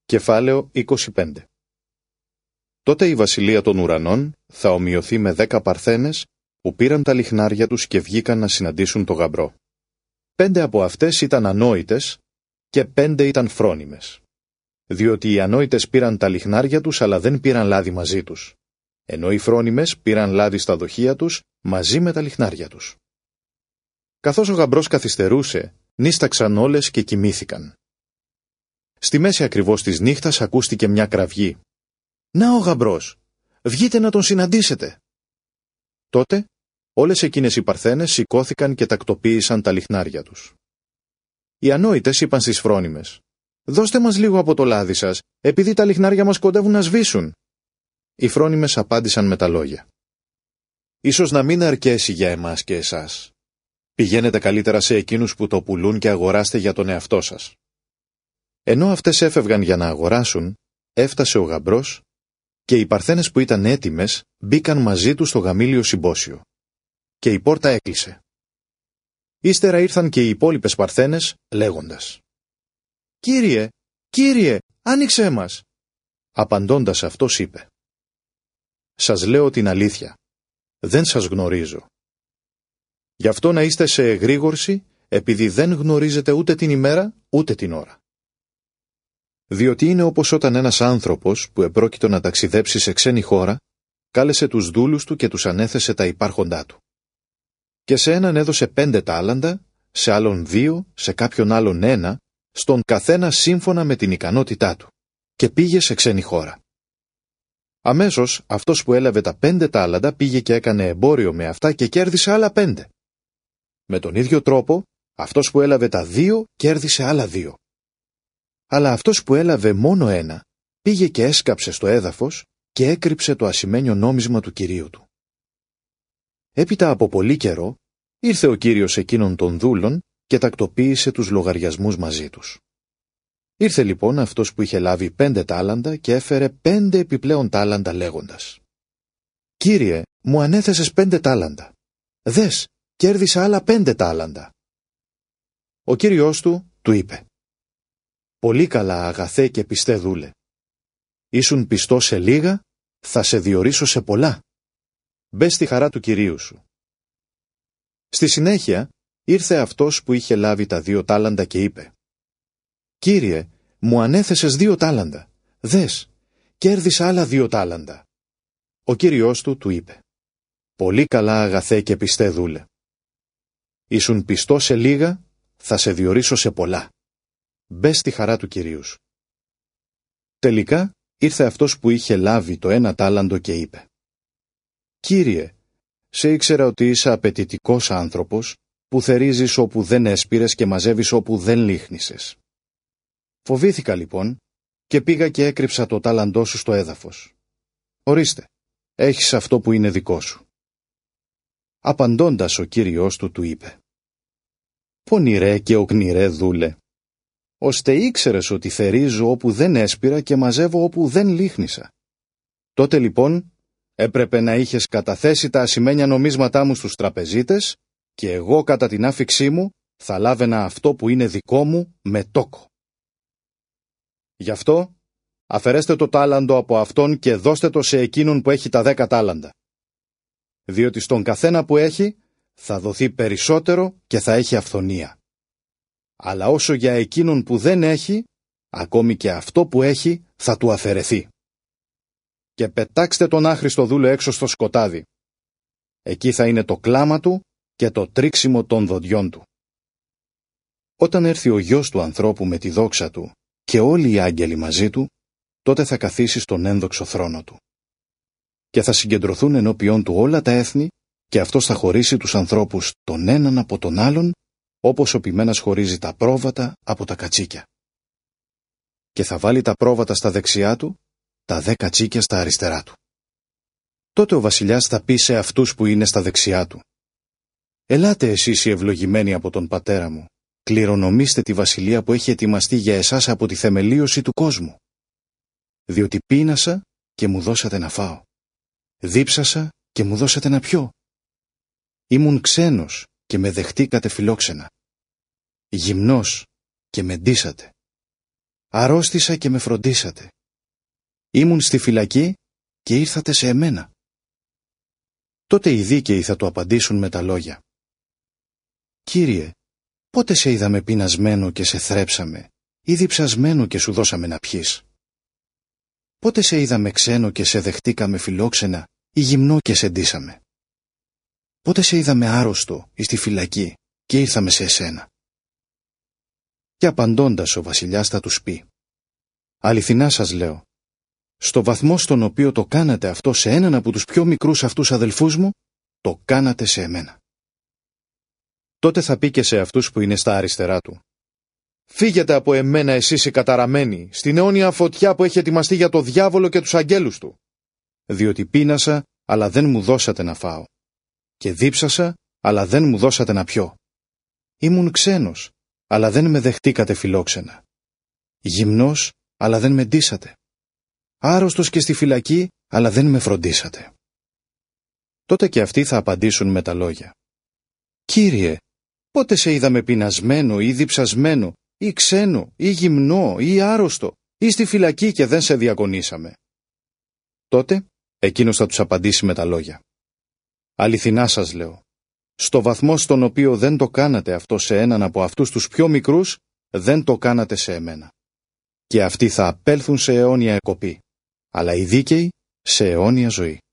Κεφάλαιο 25. Τότε η βασιλεία των ουρανών θα ομοιωθεί με 10 παρθένες που πήραν τα λιχνάρια τους και βγήκαν να συναντήσουν το γαμπρό. 5 από αυτές ήταν ανόητες και 5 ήταν φρόνιμες. Διότι οι ανόητες πήραν τα λιχνάρια τους αλλά δεν πήραν λάδι μαζί τους, ενώ οι φρόνιμες πήραν λάδι στα δοχεία τους μαζί με τα λιχνάρια τους. Καθώς ο γαμπρός καθυστερούσε, νίσταξαν όλες και κοιμήθηκαν. Στη μέση ακριβώς της νύχτας ακούστηκε μια κραυγή. «Να ο γαμπρός! Βγείτε να τον συναντήσετε!» Τότε όλες εκείνες οι παρθένες σηκώθηκαν και τακτοποίησαν τα λιχνάρια τους. Οι ανόητες είπαν στις φρόνιμες: «Δώστε μας λίγο από το λάδι σας, επειδή τα λιχνάρια μας κοντεύουν να σβήσουν». Οι φρόνιμες απάντησαν με τα λόγια: «Ίσως να μην αρκέσει για εμάς και εσάς. Πηγαίνετε καλύτερα σε εκείνους που το πουλούν και αγοράστε για τον εαυτό σας». Ενώ αυτές έφευγαν για να αγοράσουν, έφτασε ο γαμπρός και οι παρθένες που ήταν έτοιμες μπήκαν μαζί του στο γαμήλιο συμπόσιο. Και η πόρτα έκλεισε. Ύστερα ήρθαν και οι υπόλοιπες παρθένες λέγοντας: «Κύριε, Κύριε, άνοιξέ μας». Απαντώντας αυτός είπε: «Σας λέω την αλήθεια, δεν σας γνωρίζω. Γι' αυτό να είστε σε εγρήγορση, επειδή δεν γνωρίζετε ούτε την ημέρα ούτε την ώρα. Διότι είναι όπως όταν ένας άνθρωπος που επρόκειτο να ταξιδέψει σε ξένη χώρα, κάλεσε τους δούλους του και τους ανέθεσε τα υπάρχοντά του. Και σε έναν έδωσε 5 τάλαντα, σε άλλον 2, σε κάποιον άλλον 1, στον καθένα σύμφωνα με την ικανότητά του, και πήγε σε ξένη χώρα. Αμέσως αυτός που έλαβε τα 5 τάλαντα πήγε και έκανε εμπόριο με αυτά και κέρδισε άλλα 5. Με τον ίδιο τρόπο, αυτός που έλαβε τα 2 κέρδισε άλλα 2. Αλλά αυτός που έλαβε μόνο 1 πήγε και έσκαψε στο έδαφος και έκρυψε το ασημένιο νόμισμα του κυρίου του. Έπειτα από πολύ καιρό, ήρθε ο κύριος εκείνων των δούλων και τακτοποίησε τους λογαριασμούς μαζί τους. Ήρθε λοιπόν αυτός που είχε λάβει 5 τάλαντα και έφερε 5 επιπλέον τάλαντα λέγοντας: «Κύριε, μου ανέθεσες 5 τάλαντα. Δες, κέρδισα άλλα 5 τάλαντα». Ο κύριος του είπε: «Πολύ καλά, αγαθέ και πιστέ δούλε. Ήσουν πιστός σε λίγα, θα σε διορίσω σε πολλά. Μπες στη χαρά του κυρίου σου». Στη συνέχεια ήρθε αυτός που είχε λάβει τα 2 τάλαντα και είπε: «Κύριε, μου ανέθεσες 2 τάλαντα. Δες, κέρδισα άλλα 2 τάλαντα». Ο κύριος του είπε: «Πολύ καλά, αγαθέ και πιστέ δούλε. Ήσουν πιστός σε λίγα, θα σε διορίσω σε πολλά. Μπες στη χαρά του κυρίου σου». Τελικά ήρθε αυτός που είχε λάβει το 1 τάλαντο και είπε: «Κύριε, σε ήξερα ότι είσαι απαιτητικός άνθρωπος, που θερίζεις όπου δεν έσπηρες και μαζεύεις όπου δεν λίχνησες. Φοβήθηκα λοιπόν και πήγα και έκρυψα το τάλαντό σου στο έδαφος. Ορίστε, έχεις αυτό που είναι δικό σου». Απαντώντας ο κύριος του είπε: «Πονηρέ και οκνηρέ δούλε, ώστε ήξερες ότι θερίζω όπου δεν έσπηρα και μαζεύω όπου δεν λίχνησα. Τότε λοιπόν έπρεπε να είχες καταθέσει τα ασημένια νομίσματά μου στους τραπεζίτες και εγώ κατά την άφιξή μου θα λάβαινα αυτό που είναι δικό μου με τόκο. Γι' αυτό αφαιρέστε το τάλαντο από αυτόν και δώστε το σε εκείνον που έχει τα 10 τάλαντα. Διότι στον καθένα που έχει θα δοθεί περισσότερο και θα έχει αυθονία. Αλλά όσο για εκείνον που δεν έχει, ακόμη και αυτό που έχει θα του αφαιρεθεί. Και πετάξτε τον άχρηστο δούλο έξω στο σκοτάδι. Εκεί θα είναι το κλάμα του και το τρίξιμο των δοντιών του. Όταν έρθει ο γιος του ανθρώπου με τη δόξα του και όλοι οι άγγελοι μαζί του, τότε θα καθίσει στον ένδοξο θρόνο του. Και θα συγκεντρωθούν ενώπιον του όλα τα έθνη και αυτός θα χωρίσει τους ανθρώπους τον έναν από τον άλλον, όπως ο ποιμένας χωρίζει τα πρόβατα από τα κατσίκια. Και θα βάλει τα πρόβατα στα δεξιά του, τα 10 κατσίκια στα αριστερά του. Τότε ο βασιλιάς θα πει σε αυτούς που είναι στα δεξιά του: «Ελάτε εσείς οι ευλογημένοι από τον πατέρα μου, κληρονομήστε τη βασιλεία που έχει ετοιμαστεί για εσάς από τη θεμελίωση του κόσμου. Διότι πείνασα και μου δώσατε να φάω. Δίψασα και μου δώσατε να πιω. Ήμουν ξένος και με δεχτήκατε φιλόξενα. Γυμνός και με ντύσατε. αρρώστησα και με φροντίσατε. Ήμουν στη φυλακή και ήρθατε σε εμένα». Τότε οι δίκαιοι θα του απαντήσουν με τα λόγια: «Κύριε, πότε σε είδαμε πεινασμένο και σε θρέψαμε, ή διψασμένο και σου δώσαμε να πιείς? Πότε σε είδαμε ξένο και σε δεχτήκαμε φιλόξενα, ή γυμνό και σε ντύσαμε? Πότε σε είδαμε άρρωστο ή στη φυλακή και ήρθαμε σε εσένα?» Και απαντώντας ο βασιλιάς θα τους πει: «Αληθινά σας λέω, στο βαθμό στον οποίο το κάνατε αυτό σε έναν από τους πιο μικρούς αυτούς αδελφούς μου, το κάνατε σε εμένα». Τότε θα πει και σε αυτούς που είναι στα αριστερά του: «Φύγετε από εμένα εσείς οι καταραμένοι, στην αιώνια φωτιά που έχει ετοιμαστεί για το διάβολο και τους αγγέλους του. Διότι πείνασα, αλλά δεν μου δώσατε να φάω, και δίψασα, αλλά δεν μου δώσατε να πιω. Ήμουν ξένος, αλλά δεν με δεχτήκατε φιλόξενα. Γυμνός, αλλά δεν με ντύσατε. Άρρωστος και στη φυλακή, αλλά δεν με φροντίσατε». Τότε και αυτοί θα απαντήσουν με τα λόγια: «Κύριε, πότε σε είδαμε πεινασμένο ή διψασμένο, ή ξένο, ή γυμνό, ή άρρωστο, ή στη φυλακή και δεν σε διακονήσαμε?» Τότε εκείνος θα τους απαντήσει με τα λόγια: «Αληθινά σας λέω, στο βαθμό στον οποίο δεν το κάνατε αυτό σε έναν από αυτούς τους πιο μικρούς, δεν το κάνατε σε εμένα. Και αυτοί θα απέλθουν σε αιώνια εκοπή, αλλά οι δίκαιοι σε αιώνια ζωή».